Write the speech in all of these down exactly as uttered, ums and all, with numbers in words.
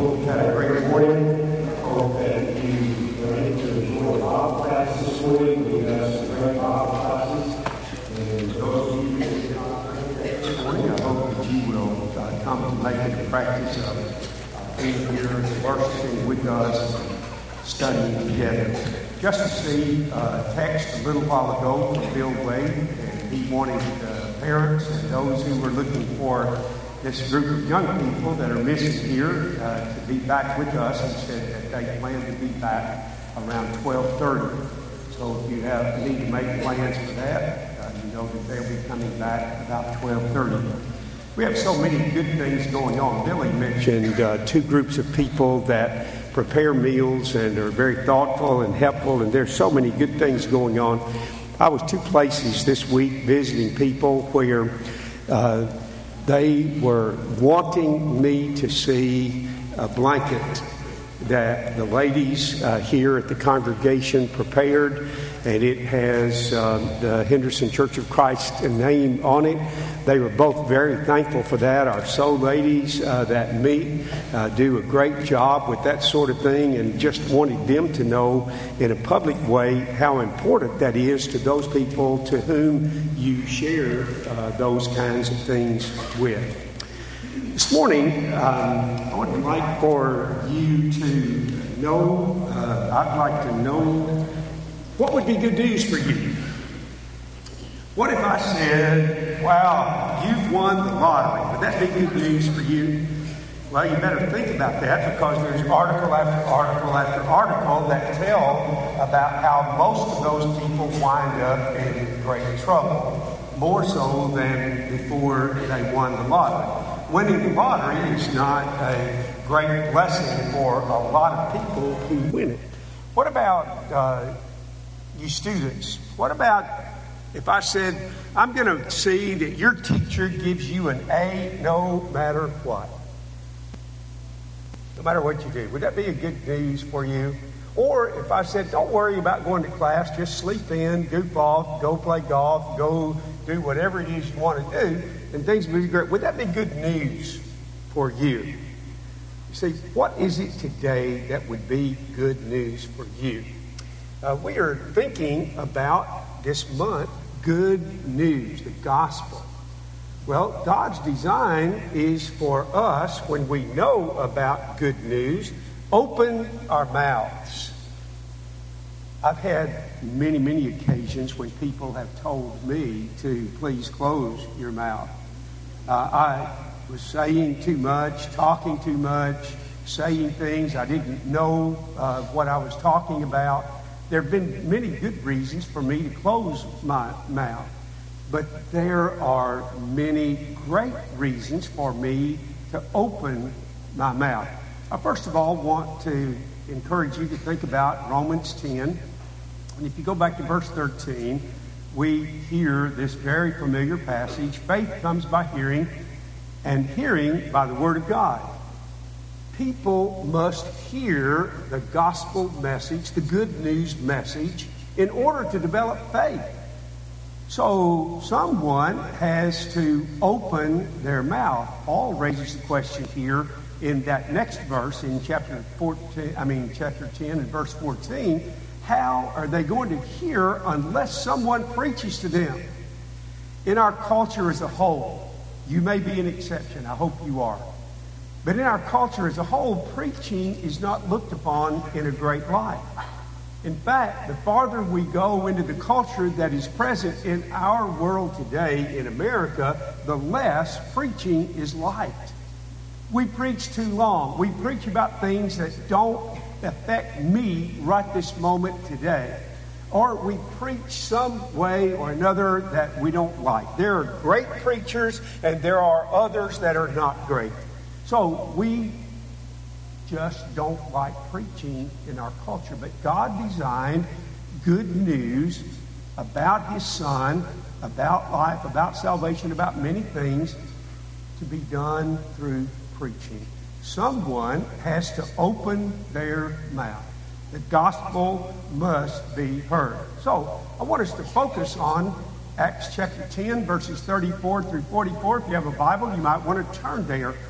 hope you had a great morning. Hope that you were able to enjoy the Bible class this week. We have some great Bible classes. And those of you who did not attend this morning, I hope that you will uh, come to make it a practice of uh, being here and worshiping with us, studying together. Just to see uh, a text a little while ago from Bill Wade, and he wanted uh, parents and those who were looking for this group of young people that are missing here uh, to be back with us, and said that they plan to be back around twelve thirty. So if you have need to make plans for that, uh, you know that they'll be coming back about twelve thirty. We have so many good things going on. Billy mentioned uh, two groups of people that prepare meals and are very thoughtful and helpful, and there's so many good things going on. I was two places this week visiting people where uh, they were wanting me to see a blanket that the ladies uh, here at the congregation prepared, and it has uh, the Henderson Church of Christ name on it. They were both very thankful for that. Our soul ladies uh, that meet uh, do a great job with that sort of thing, and just wanted them to know in a public way how important that is to those people to whom you share uh, those kinds of things with. This morning, um, I would like for you to know, uh, I'd like to know what would be good news for you. What if I said, wow, you've won the lottery? Would that be good news for you? Well, you better think about that, because there's article after article after article that tell about how most of those people wind up in great trouble, more so than before they won the lottery. Winning the lottery is not a great blessing for a lot of people who win it. What about uh, you students? What about if I said, I'm going to see that your teacher gives you an A no matter what? No matter what you do. Would that be a good news for you? Or if I said, don't worry about going to class, just sleep in, goof off, go play golf, go do whatever it is you want to do, and things will be great. Would that be good news for you? You see, what is it today that would be good news for you? Uh, we are thinking about this month, good news, the gospel. Well, God's design is for us, when we know about good news, open our mouths. I've had many, many occasions when people have told me to please close your mouth. Uh, I was saying too much, talking too much, saying things I didn't know uh, what I was talking about. There have been many good reasons for me to close my mouth, but there are many great reasons for me to open my mouth. I first of all want to encourage you to think about Romans ten. And if you go back to verse thirteen, we hear this very familiar passage. Faith comes by hearing, and hearing by the word of God. People must hear the gospel message, the good news message, in order to develop faith. So someone has to open their mouth. Paul raises the question here in that next verse in chapter fourteen, I mean chapter ten and verse fourteen. How are they going to hear unless someone preaches to them? In our culture as a whole, you may be an exception. I hope you are. But in our culture as a whole, preaching is not looked upon in a great light. In fact, the farther we go into the culture that is present in our world today in America, the less preaching is liked. We preach too long. We preach about things that don't affect me right this moment today. Or we preach some way or another that we don't like. There are great preachers and there are others that are not great. So we just don't like preaching in our culture. But God designed good news about His Son, about life, about salvation, about many things to be done through preaching. Someone has to open their mouth. The gospel must be heard. So I want us to focus on Acts chapter ten, verses thirty-four through forty-four. If you have a Bible, you might want to turn there.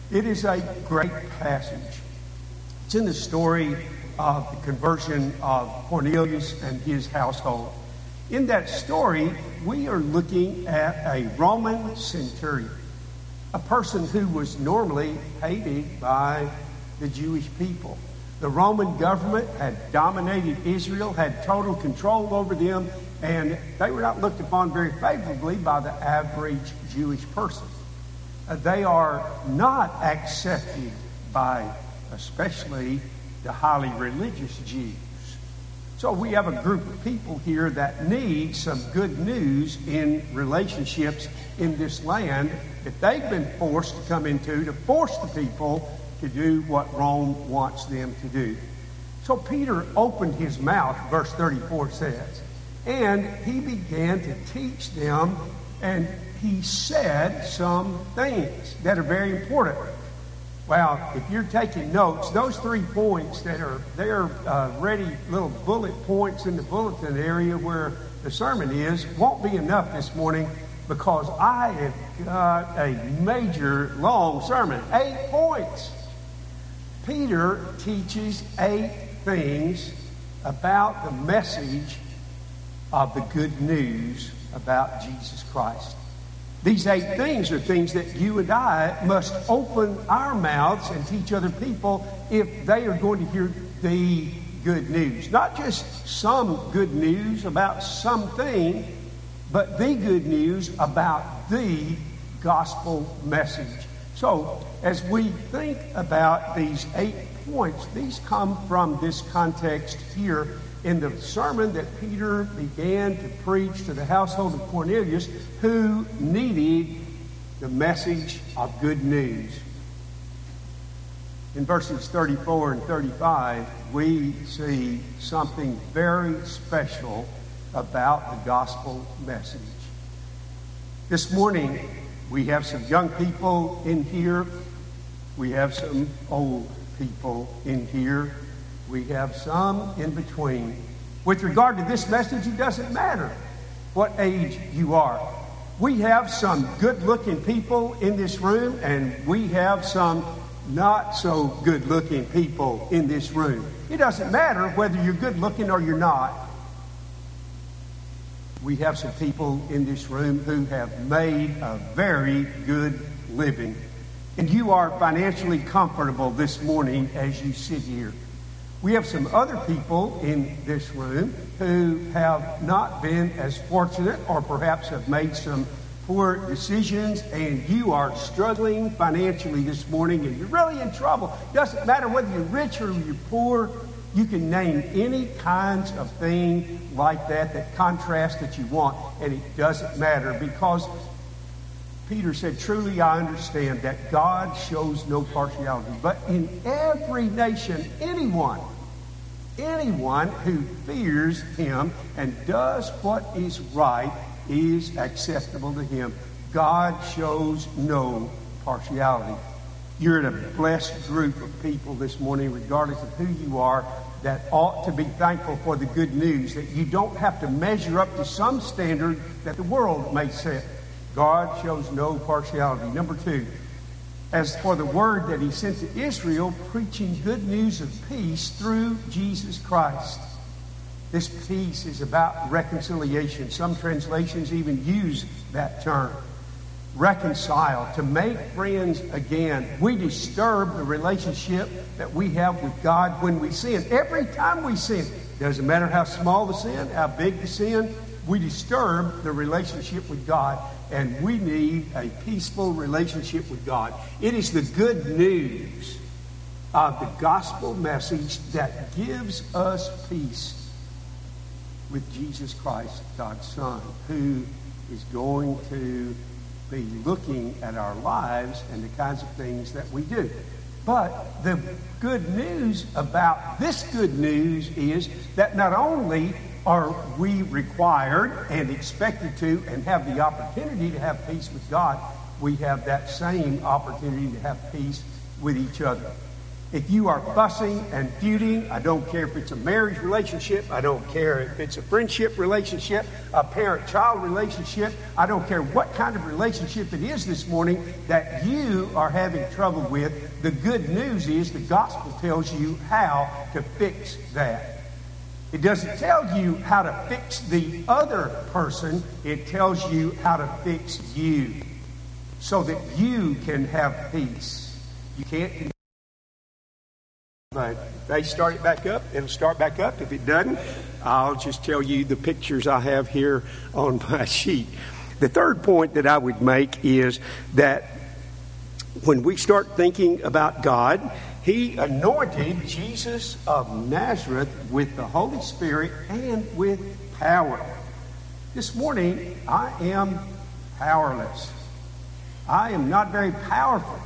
It is a great passage. It's in the story of the conversion of Cornelius and his household. In that story, we are looking at a Roman centurion, a person who was normally hated by the Jewish people. The Roman government had dominated Israel, had total control over them, and they were not looked upon very favorably by the average Jewish person. Uh, they are not accepted by especially the highly religious Jews. So we have a group of people here that need some good news in relationships in this land that they've been forced to come into, to force the people to do what Rome wants them to do. So Peter opened his mouth, verse thirty-four says, and he began to teach them, and he said some things that are very important. Well, if you're taking notes, those three points that are there, uh, ready little bullet points in the bulletin area where the sermon is, won't be enough this morning because I have got a major long sermon, eight points. Peter teaches eight things about the message of the good news about Jesus Christ. These eight things are things that you and I must open our mouths and teach other people if they are going to hear the good news. Not just some good news about something, but the good news about the gospel message. So, as we think about these eight points, these come from this context here in the sermon that Peter began to preach to the household of Cornelius, who needed the message of good news. In verses thirty-four and thirty-five, we see something very special about the gospel message. This morning, we have some young people in here. We have some old people in here. We have some in between. With regard to this message, it doesn't matter what age you are. We have some good-looking people in this room, and we have some not so good-looking people in this room. It doesn't matter whether you're good-looking or you're not. We have some people in this room who have made a very good living. And you are financially comfortable this morning as you sit here. We have some other people in this room who have not been as fortunate or perhaps have made some poor decisions, and you are struggling financially this morning and you're really in trouble. It doesn't matter whether you're rich or you're poor. You can name any kinds of thing like that, that contrast that you want, and it doesn't matter because Peter said, truly I understand that God shows no partiality, but in every nation, anyone, anyone who fears him and does what is right is acceptable to him. God shows no partiality. You're in a blessed group of people this morning, regardless of who you are, that ought to be thankful for the good news, that you don't have to measure up to some standard that the world may set. God shows no partiality. Number two, as for the word that he sent to Israel, preaching good news of peace through Jesus Christ. This peace is about reconciliation. Some translations even use that term. Reconcile, to make friends again. We disturb the relationship that we have with God when we sin. Every time we sin, doesn't matter how small the sin, how big the sin, we disturb the relationship with God, and we need a peaceful relationship with God. It is the good news of the gospel message that gives us peace with Jesus Christ, God's Son, who is going to be looking at our lives and the kinds of things that we do. But the good news about this good news is that not only are we required and expected to and have the opportunity to have peace with God, we have that same opportunity to have peace with each other. If you are fussing and feuding, I don't care if it's a marriage relationship, I don't care if it's a friendship relationship, a parent-child relationship, I don't care what kind of relationship it is this morning that you are having trouble with, the good news is the gospel tells you how to fix that. It doesn't tell you how to fix the other person, it tells you how to fix you so that you can have peace. You can't. But if they start it back up, it'll start back up. If it doesn't, I'll just tell you the pictures I have here on my sheet. The third point that I would make is that when we start thinking about God, He anointed Jesus of Nazareth with the Holy Spirit and with power. This morning, I am powerless. I am not very powerful.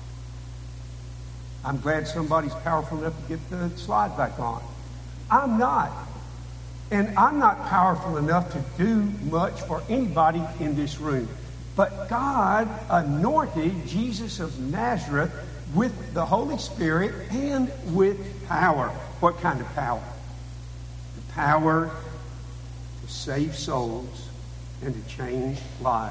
I'm glad somebody's powerful enough to get the slide back on. I'm not. And I'm not powerful enough to do much for anybody in this room. But God anointed Jesus of Nazareth with the Holy Spirit and with power. What kind of power? The power to save souls and to change lives.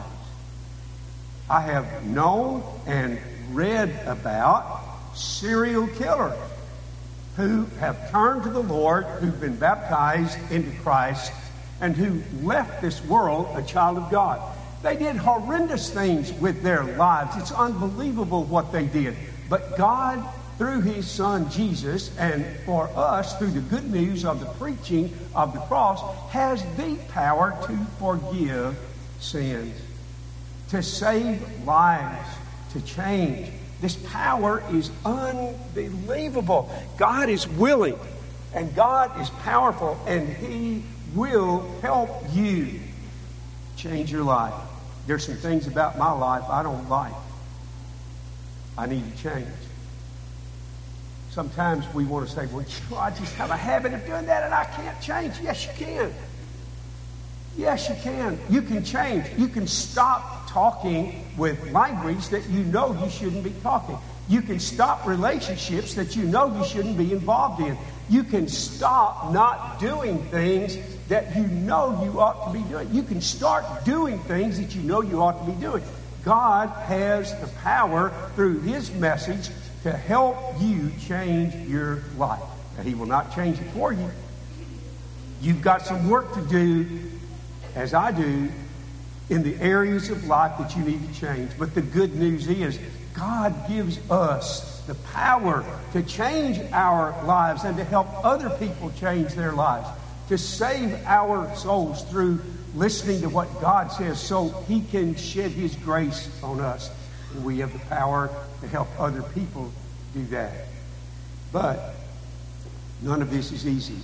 I have known and read about serial killers who have turned to the Lord, who've been baptized into Christ, and who left this world a child of God. They did horrendous things with their lives. It's unbelievable what they did. But God, through His Son Jesus, and for us, through the good news of the preaching of the cross, has the power to forgive sins, to save lives, to change. This power is unbelievable. God is willing, and God is powerful, and He will help you change your life. There's some things about my life I don't like. I need to change. Sometimes we want to say, well, you know, I just have a habit of doing that and I can't change. Yes, you can. Yes, you can. You can change. You can stop talking with language that you know you shouldn't be talking. You can stop relationships that you know you shouldn't be involved in. You can stop not doing things that you know you ought to be doing. You can start doing things that you know you ought to be doing. God has the power through His message to help you change your life. Now, He will not change it for you. You've got some work to do, as I do, in the areas of life that you need to change. But the good news is God gives us the power to change our lives and to help other people change their lives, to save our souls through listening to what God says so He can shed His grace on us. And we have the power to help other people do that. But none of this is easy.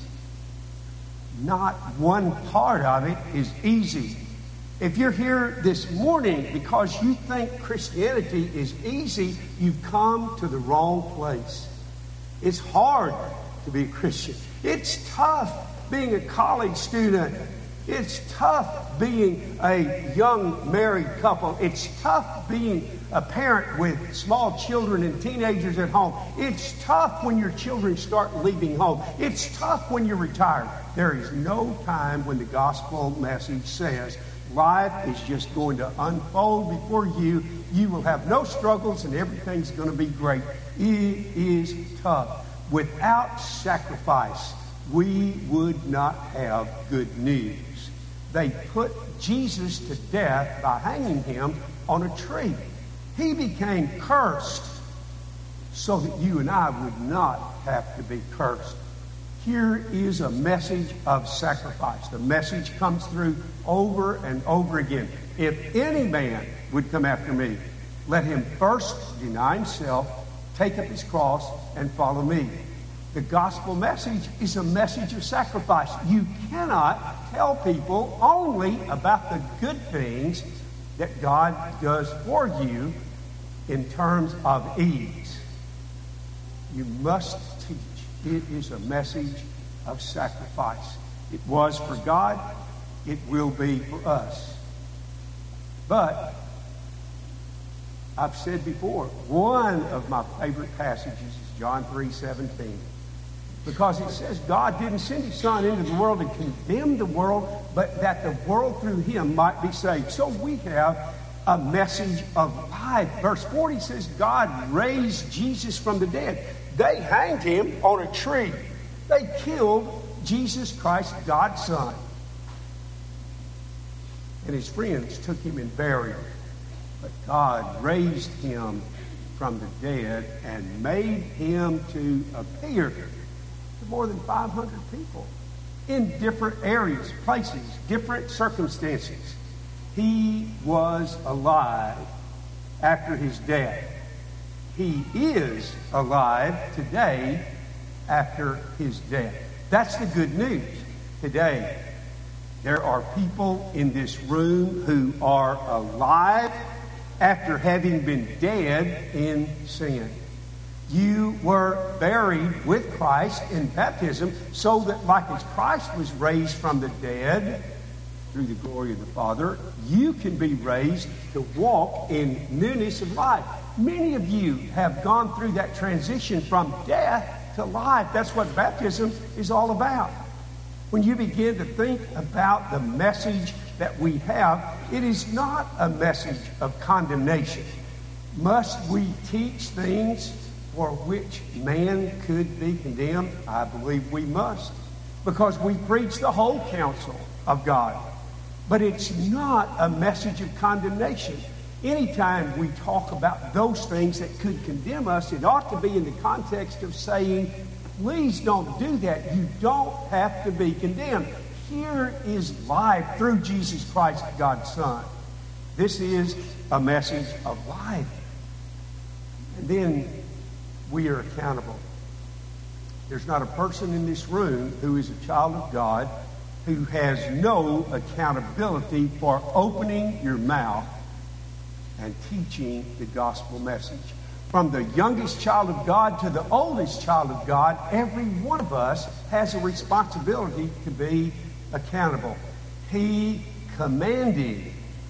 Not one part of it is easy. If you're here this morning because you think Christianity is easy, you've come to the wrong place. It's hard to be a Christian. It's tough being a college student. It's tough being a young married couple. It's tough being a parent with small children and teenagers at home. It's tough when your children start leaving home. It's tough when you're retired. There is no time when the gospel message says life is just going to unfold before you. You will have no struggles and everything's going to be great. It is tough. Without sacrifice, we would not have good news. They put Jesus to death by hanging Him on a tree. He became cursed so that you and I would not have to be cursed. Here is a message of sacrifice. The message comes through over and over again. If any man would come after me, let him first deny himself, take up his cross, and follow me. The gospel message is a message of sacrifice. You cannot tell people only about the good things that God does for you in terms of ease. You must teach. It is a message of sacrifice. It was for God. It will be for us. But I've said before, one of my favorite passages is John three seventeen. Because it says God didn't send his son into the world to condemn the world, but that the world through him might be saved. So we have a message of life. Verse forty says God raised Jesus from the dead. They hanged him on a tree. They killed Jesus Christ, God's son. And his friends took him and buried him. But God raised him from the dead and made him to appear to more than five hundred people in different areas, places, different circumstances. He was alive after his death. He is alive today after his death. That's the good news today. There are people in this room who are alive after having been dead in sin. You were buried with Christ in baptism so that like as Christ was raised from the dead through the glory of the Father, you can be raised to walk in newness of life. Many of you have gone through that transition from death to life. That's what baptism is all about. When you begin to think about the message that we have, it is not a message of condemnation. Must we teach things for which man could be condemned? I believe we must, because we preach the whole counsel of God. But it's not a message of condemnation. Anytime we talk about those things that could condemn us, it ought to be in the context of saying, please don't do that. You don't have to be condemned. Here is life through Jesus Christ, God's Son. This is a message of life. And then we are accountable. There's not a person in this room who is a child of God who has no accountability for opening your mouth and teaching the gospel message. From the youngest child of God to the oldest child of God, every one of us has a responsibility to be accountable. He commanded.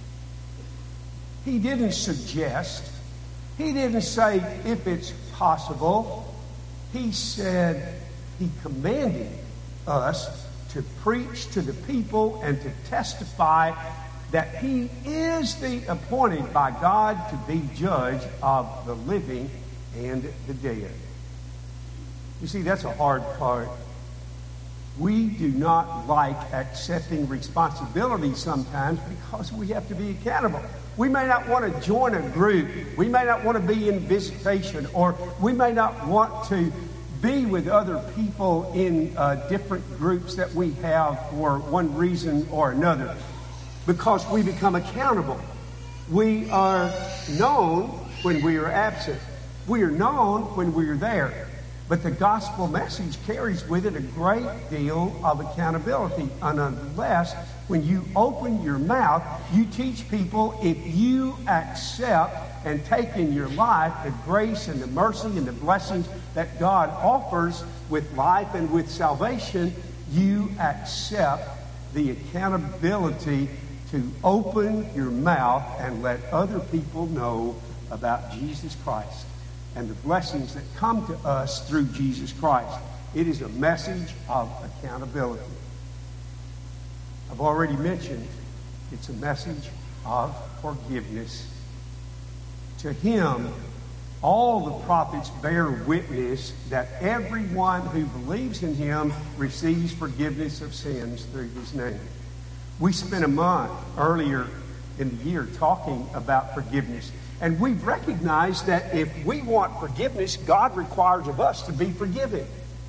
He didn't suggest. He didn't say if it's possible. He said he commanded us to preach to the people and to testify that he is the appointed by God to be judge of the living and the dead. You see, that's a hard part. We do not like accepting responsibility sometimes because we have to be accountable. We may not want to join a group. We may not want to be in visitation, or we may not want to be with other people in uh, different groups that we have for one reason or another, because we become accountable. We are known when we are absent. We are known when we are there. But the gospel message carries with it a great deal of accountability. And unless, when you open your mouth, you teach people, if you accept and take in your life the grace and the mercy and the blessings that God offers with life and with salvation, you accept the accountability to open your mouth and let other people know about Jesus Christ and the blessings that come to us through Jesus Christ. It is a message of accountability. I've already mentioned it's a message of forgiveness. To him, all the prophets bear witness that everyone who believes in him receives forgiveness of sins through his name. We spent a month earlier in the year talking about forgiveness. And we've recognized that if we want forgiveness, God requires of us to be forgiven.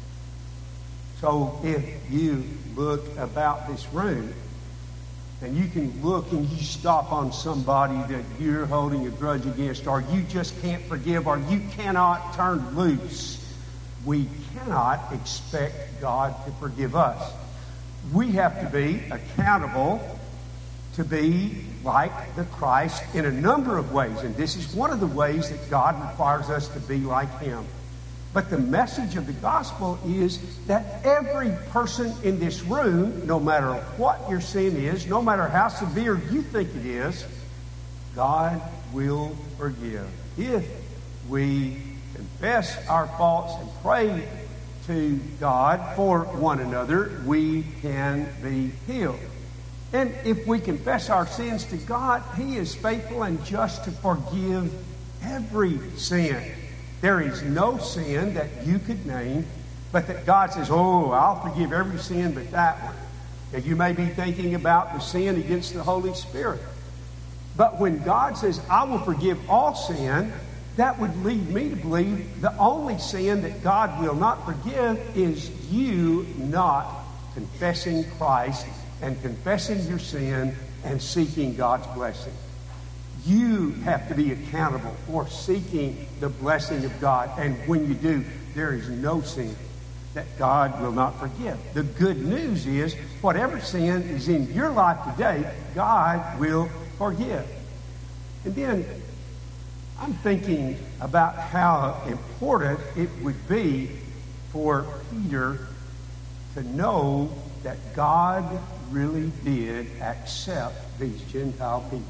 So if you look about this room, and you can look and you stop on somebody that you're holding a grudge against, or you just can't forgive, or you cannot turn loose, we cannot expect God to forgive us. We have to be accountable to be like the Christ in a number of ways. And this is one of the ways that God requires us to be like him. But the message of the gospel is that every person in this room, no matter what your sin is, no matter how severe you think it is, God will forgive if we confess our faults and pray to God for one another, we can be healed. And if we confess our sins to God, He is faithful and just to forgive every sin. There is no sin that you could name, but that God says, oh, I'll forgive every sin but that one. Now, you may be thinking about the sin against the Holy Spirit. But when God says, I will forgive all sin, that would lead me to believe the only sin that God will not forgive is you not confessing Christ and confessing your sin and seeking God's blessing. You have to be accountable for seeking the blessing of God. And when you do, there is no sin that God will not forgive. The good news is, whatever sin is in your life today, God will forgive. And then I'm thinking about how important it would be for Peter to know that God really did accept these Gentile people.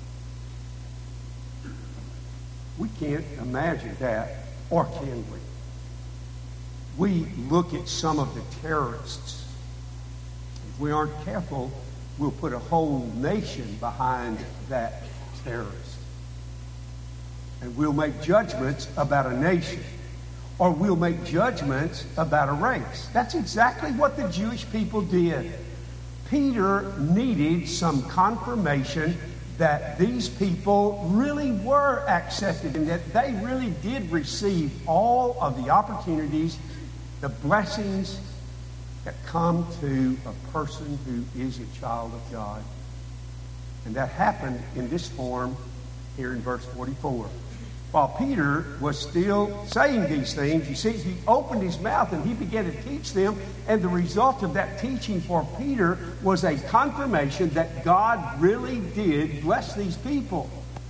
We can't imagine that, or can we? We look at some of the terrorists. If we aren't careful, we'll put a whole nation behind that terrorist. And we'll make judgments about a nation. Or we'll make judgments about a race. That's exactly what the Jewish people did. Peter needed some confirmation that these people really were accepted and that they really did receive all of the opportunities, the blessings that come to a person who is a child of God. And that happened in this form here in verse forty-four. While Peter was still saying these things, you see, he opened his mouth and he began to teach them. And the result of that teaching for Peter was a confirmation that God really did bless these people.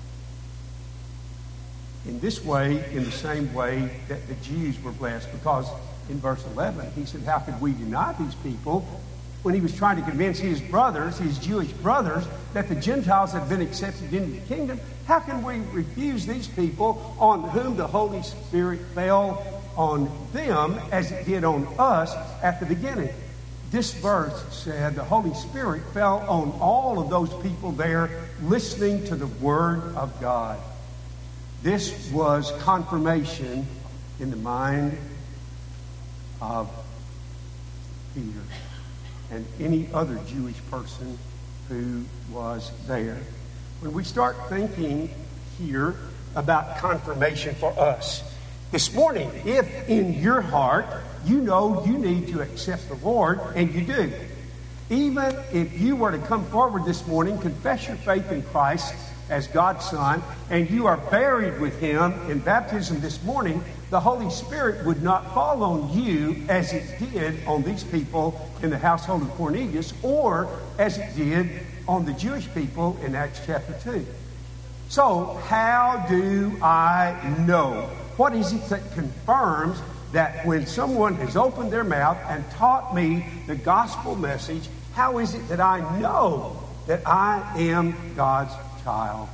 In this way, in the same way that the Jews were blessed. Because in verse eleven, he said, how could we deny these people? When he was trying to convince his brothers, his Jewish brothers, that the Gentiles had been accepted into the kingdom, how can we refuse these people on whom the Holy Spirit fell on them as it did on us at the beginning? This verse said the Holy Spirit fell on all of those people there listening to the Word of God. This was confirmation in the mind of Peter and any other Jewish person who was there. When we start thinking here about confirmation for us, this morning, if in your heart you know you need to accept the Lord, and you do, even if you were to come forward this morning, confess your faith in Christ as God's Son, and you are buried with Him in baptism this morning, the Holy Spirit would not fall on you as it did on these people in the household of Cornelius, or as it did on the Jewish people in Acts chapter two. So, how do I know? What is it that confirms that when someone has opened their mouth and taught me the gospel message, how is it that I know that I am God's child?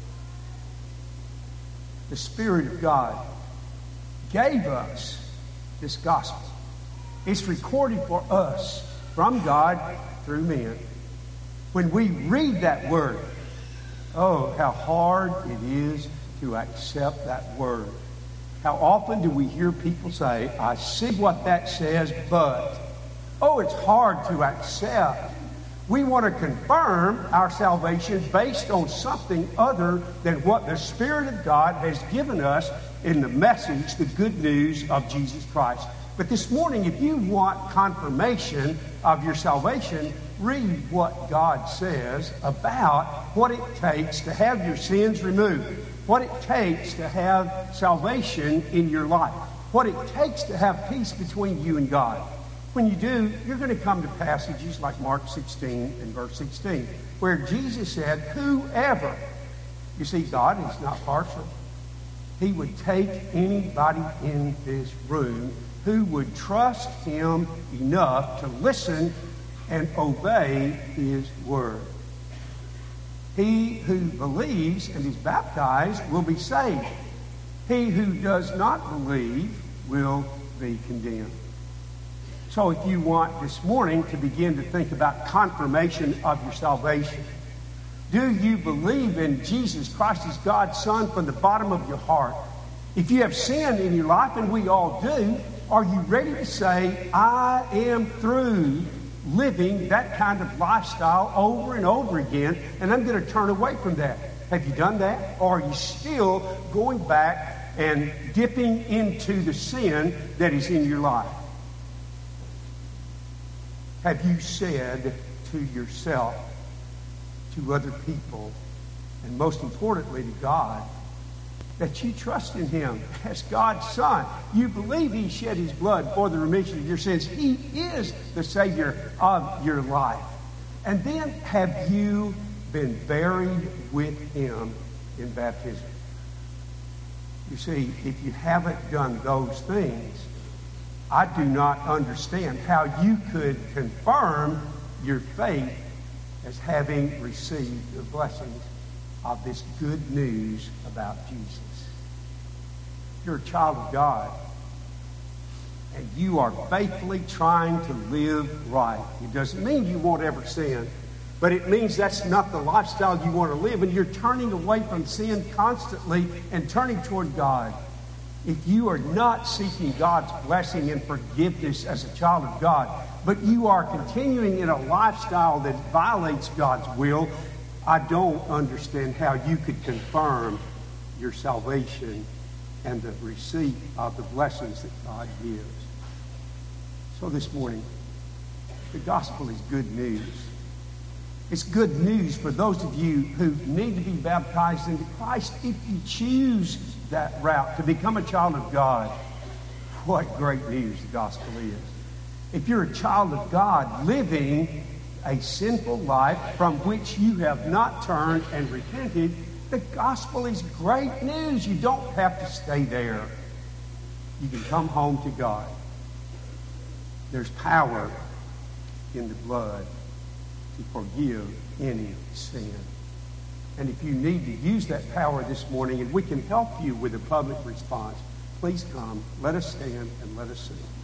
The Spirit of God gave us this gospel. It's recorded for us from God through men. When we read that word, oh, how hard it is to accept that word. How often do we hear people say, I see what that says, but, oh, it's hard to accept. We want to confirm our salvation based on something other than what the Spirit of God has given us in the message, the good news of Jesus Christ. But this morning, if you want confirmation of your salvation, read what God says about what it takes to have your sins removed, what it takes to have salvation in your life, what it takes to have peace between you and God. When you do, you're going to come to passages like Mark sixteen and verse sixteen, where Jesus said, whoever, you see, God is not partial. He would take anybody in this room who would trust Him enough to listen and obey His word. He who believes and is baptized will be saved. He who does not believe will be condemned. So if you want this morning to begin to think about confirmation of your salvation, do you believe in Jesus Christ as God's Son from the bottom of your heart? If you have sin in your life, and we all do, are you ready to say, I am through living that kind of lifestyle over and over again, and I'm going to turn away from that? Have you done that? Or are you still going back and dipping into the sin that is in your life? Have you said to yourself, to other people, and most importantly to God, that you trust in Him as God's Son? You believe He shed His blood for the remission of your sins. He is the Savior of your life. And then have you been buried with Him in baptism? You see, if you haven't done those things, I do not understand how you could confirm your faith as having received the blessings of this good news about Jesus. You're a child of God, and you are faithfully trying to live right. It doesn't mean you won't ever sin, but it means that's not the lifestyle you want to live, and you're turning away from sin constantly and turning toward God. If you are not seeking God's blessing and forgiveness as a child of God, but you are continuing in a lifestyle that violates God's will, I don't understand how you could confirm your salvation and the receipt of the blessings that God gives. So this morning, the gospel is good news. It's good news for those of you who need to be baptized into Christ if you choose that route to become a child of God. What great news the gospel is. If you're a child of God living a sinful life from which you have not turned and repented, the gospel is great news. You don't have to stay there. You can come home to God. There's power in the blood to forgive any sin. And if you need to use that power this morning, and we can help you with a public response, please come, let us stand, and let us sing.